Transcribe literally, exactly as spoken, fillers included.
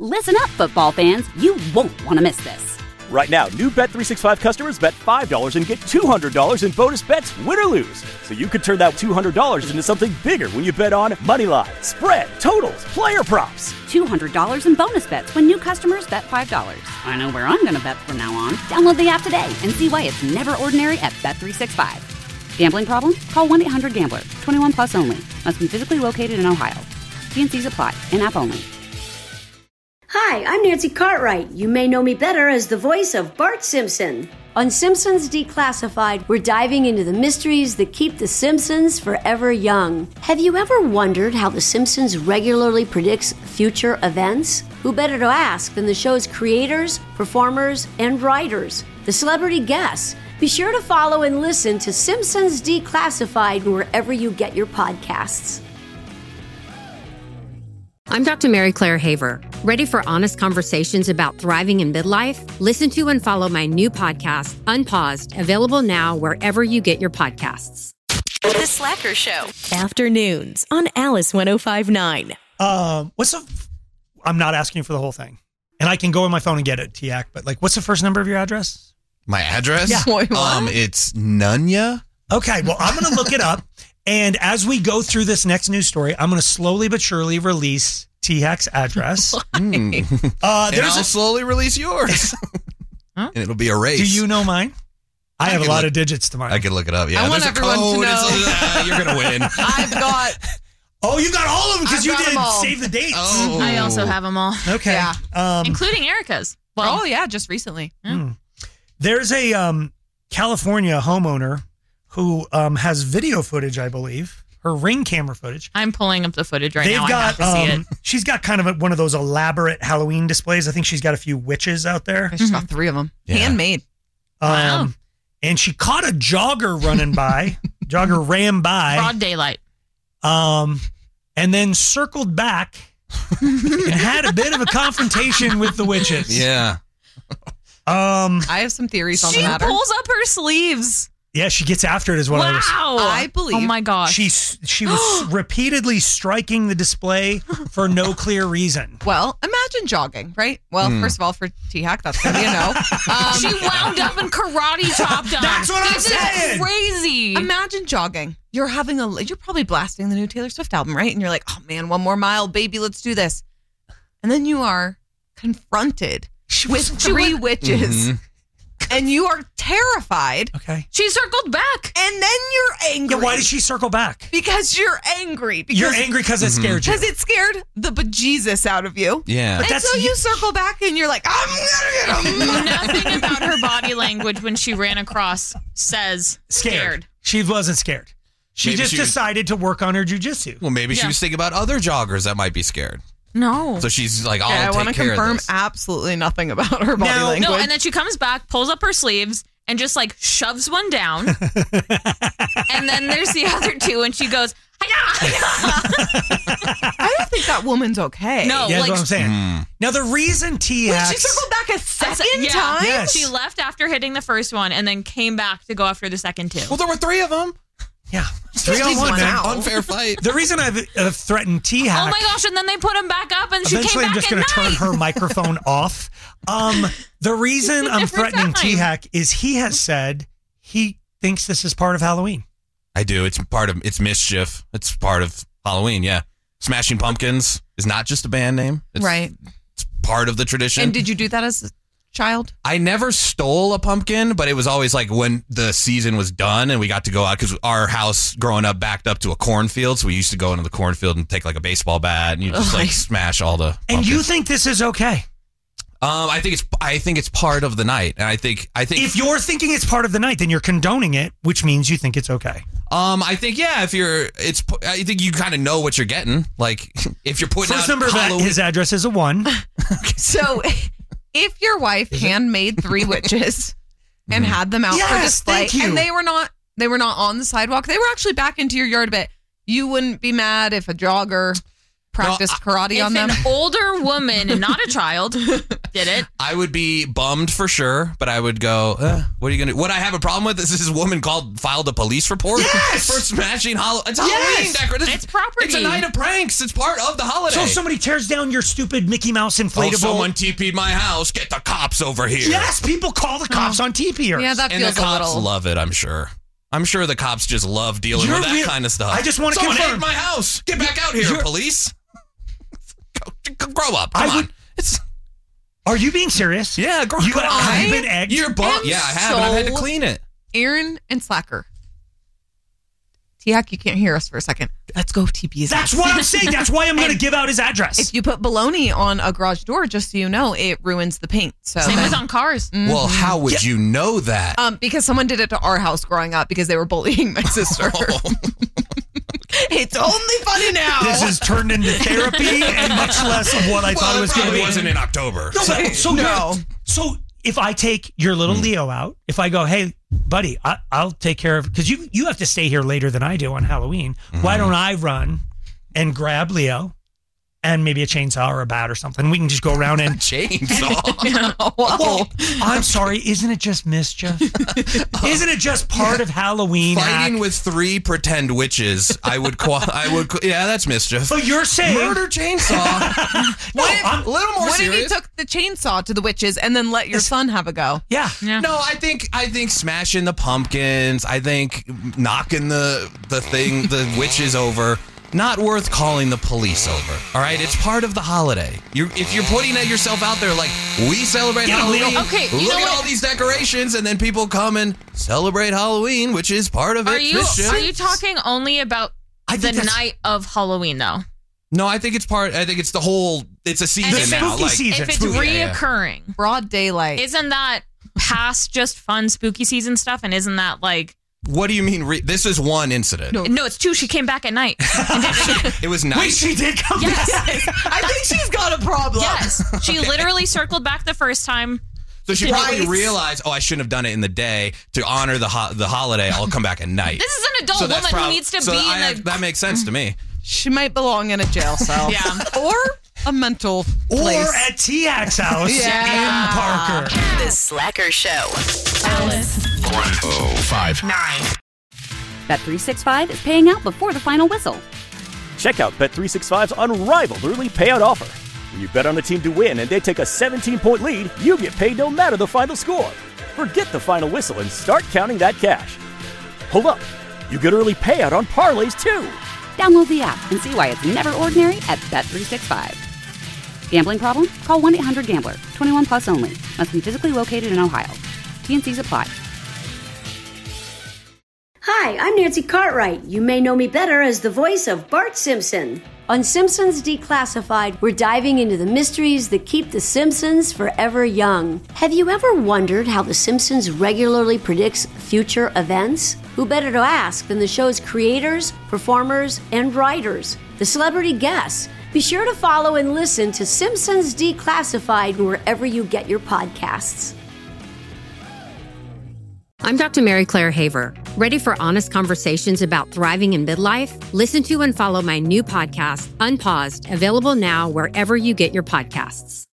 Listen up, football fans. You won't want to miss this. Right now, new Bet three sixty-five customers bet five dollars and get two hundred dollars in bonus bets, win or lose. So you could turn that two hundred dollars into something bigger when you bet on money line, spread, totals, player props. two hundred dollars in bonus bets when new customers bet five dollars. I know where I'm going to bet from now on. Download the app today and see why it's never ordinary at Bet three sixty-five. Gambling problem? Call one eight hundred gambler. twenty-one plus only. Must be physically located in Ohio. T and C's apply. In-app only. Hi, I'm Nancy Cartwright. You may know me better as the voice of Bart Simpson. On Simpsons Declassified, we're diving into the mysteries that keep the Simpsons forever young. Have you ever wondered how the Simpsons regularly predicts future events? Who better to ask than the show's creators, performers, and writers, the celebrity guests? Be sure to follow and listen to Simpsons Declassified wherever you get your podcasts. I'm Doctor Mary Claire Haver. Ready for honest conversations about thriving in midlife? Listen to and follow my new podcast, Unpaused, available now wherever you get your podcasts. The Slacker Show. Afternoons on Alice one oh five point nine. Um, what's the... I'm not asking you for the whole thing. And I can go on my phone and get it, T A C, but like, what's the first number of your address? My address? Yeah. Wait, what? Um, it's Nunya. Okay, well, I'm going to look it up. And as we go through this next news story, I'm going to slowly but surely release T A C's address. Mm. Uh, and there's I'll a, slowly release yours. Huh? And it'll be a race. do you know mine? I, I have a can lot look- of digits to mine. I can look it up. Yeah, I want there's a everyone to code. know. It's- uh, you're going to win. I've got... Oh, you got all of them because I've you got did them all. save the dates. Oh. I also have them all, Okay. Yeah. Um, including Erica's. Well, oh, yeah, just recently. hmm. There's a um, California homeowner who um, has video footage, I believe, her Ring camera footage. I'm pulling up the footage right They've now. got, I have to see um, it. she's got kind of a, one of those elaborate Halloween displays. I think she's got a few witches out there. She's got three of them. Yeah. Handmade. Um, Wow. And she caught a jogger running by. Jogger ran by. Broad daylight. Um, and then circled back and had a bit of a confrontation with the witches. Yeah. Um, I have some theories on She the matter. pulls up her sleeves. yeah, she gets after it is what Wow. I was. I believe- Oh my gosh. She's she was repeatedly striking the display for no clear reason. Well, imagine jogging, right? Well, Hmm. first of all, for T Hack, that's going to be a no. Um, she wound up and karate chopped him. That's what I'm this saying. is crazy. Imagine jogging. You're having a, you're probably blasting the new Taylor Swift album, right? And you're like, oh man, one more mile, baby, let's do this. And then you are confronted with three witches, Mhm. and you are terrified, Okay. She circled back. and then you're angry. Yeah, why did she circle back? Because you're angry. Because, You're angry because it scared you. Because it scared the bejesus out of you. Yeah. But And that's so you you- circle back and you're like, I'm gonna get him. Nothing about her body language when she ran across says Scared. scared. She wasn't scared. She Maybe just she was- decided to work on her jujitsu. Well, maybe she Yeah. was thinking about other joggers that might be scared. No. So she's like, I'll Yeah, I take want to care confirm of this. absolutely nothing about her body Now- language. No, and then she comes back, pulls up her sleeves, and just like shoves one down. And then there's the other two, and she goes, "Hi-ya, hi-ya." I don't think that woman's okay. No, Yeah, that's like what I'm saying. Mm. Now, the reason T Wait, X... she circled back a second yeah. time? Yes. She left after hitting the first one and then came back to go after the second two. Well, there were three of them. Yeah. Three on leave one, one man. out. Unfair fight. The reason I've uh, threatened T Oh Hack... my gosh, and then they put him back up and she Eventually, came I'm back just at going to turn night. her microphone off. Um, the reason I'm Different threatening time. T Hack is he has said he thinks this is part of Halloween. I do. It's part of, it's mischief. It's part of Halloween, yeah. Smashing Pumpkins is not just a band name. It's, Right. It's part of the tradition. And did you do that as a child? I never stole a pumpkin, but it was always like when the season was done and we got to go out because our house growing up backed up to a cornfield. So we used to go into the cornfield and take like a baseball bat and you just like smash all the And pumpkins. you think this is okay? Um, I think it's I think it's part of the night, and I think I think If you're thinking it's part of the night, then you're condoning it, which means you think it's okay. um I think yeah, if you're it's I think you kind of know what you're getting. Like if you're putting First out number of that, Halloween- his address is a one. So if your wife handmade three witches and had them out for Yes, display, thank you. and they were not they were not on the sidewalk, they were actually back into your yard a bit, you wouldn't be mad if a jogger practiced karate If on them? an older woman, not a child, did it. I would be bummed for sure, but I would go, eh, what are you going to do? What I have a problem with is this woman called, filed a police report Yes! for smashing Halloween. It's Yes! Halloween decoration. It's property. It's a night of pranks. It's part of the holiday. So somebody tears down your stupid Mickey Mouse inflatable. Oh, someone T P'd my house. Get the cops over here. Yes, people call the cops on T P-ers. Yeah, that And feels the a cops little. love it, I'm sure. I'm sure the cops just love dealing You're with that real- kind of stuff. I just want to Someone confirm. ate my house. Get back out here, You're- police. Go, go- grow up. Come I on. would- It's Are you being serious? yeah. Grow, You grow got, up. have you been egged? You're bum. am Yeah, I have. And I've had to so- clean it. Aaron and Slacker. T-Hack, you can't hear us for a second. Let's go T P his That's house. what I'm saying. That's why I'm going to give out his address. If you put baloney on a garage door, just so you know, it ruins the paint. So Same as on cars. Well, how would you know that? Um, because someone did it to our house growing up because they were bullying my sister. It's only funny now. this has turned into therapy and much less of what I thought well, it it was going to probably be. wasn't in October. No, so- but- so, No. you're- so if I take your little Leo out, if I go, hey, buddy, I, I'll take care of, because you you have to stay here later than I do on Halloween. Why don't I run and grab Leo and maybe a chainsaw or a bat or something? We can just go around and Chainsaw. Well, I'm sorry, isn't it just mischief? Isn't it just part of Halloween? Fighting hack? with three pretend witches. I would. Qua- I would. Yeah, that's mischief. But you're saying Murder chainsaw. No, What if- I'm- a little more What if serious. you took the chainsaw to the witches and then let your son have a go? yeah. Yeah. No, I think I think smashing the pumpkins. I think knocking the the thing the witches over. Not worth calling the police over. All right, it's part of the holiday. You if you're putting it yourself out there like we celebrate Yeah, Halloween. Leo. Okay, you look know at what? all these decorations, and then people come and celebrate Halloween, which is part of it. Are you Mischief. are you talking only about I the think that's- night of Halloween though? No, I think it's part. I think it's the whole. It's a season if now. spooky like, season. If it's Spooky, yeah, yeah. reoccurring, Broad daylight. isn't that past just fun spooky season stuff? And isn't that like What do you mean? Re- this is one incident. No. no? It's two. She came back at night. It was Wait, nice. she did come Yes. back. I think she's got a problem. Yes, she literally circled back the first time. So she probably Twice. realized, oh, I shouldn't have done it in the day to honor the ho- the holiday. I'll come back at night. This is an adult So that's woman prob- who needs to so be I in have- the. that makes sense to me. She might belong in a jail cell. Yeah. Or a mental Or place. at T-Hack's house Yeah. in Parker. The Slacker Show. Bet three sixty-five is paying out before the final whistle. Check out Bet three sixty-five's unrivaled early payout offer. When you bet on a team to win and they take a seventeen-point lead, you get paid no matter the final score. Forget the final whistle and start counting that cash. Hold up. You get early payout on parlays too. Download the app and see why it's never ordinary at Bet three sixty-five. Gambling problem? Call one eight hundred gambler. twenty-one plus only. Must be physically located in Ohio. T N Cs apply. Hi, I'm Nancy Cartwright. You may know me better as the voice of Bart Simpson. On Simpsons Declassified, we're diving into the mysteries that keep The Simpsons forever young. Have you ever wondered how The Simpsons regularly predicts future events? Who better to ask than the show's creators, performers, and writers, the celebrity guests? Be sure to follow and listen to Simpsons Declassified wherever you get your podcasts. I'm Doctor Mary Claire Haver. Ready for honest conversations about thriving in midlife? Listen to and follow my new podcast, Unpaused, available now wherever you get your podcasts.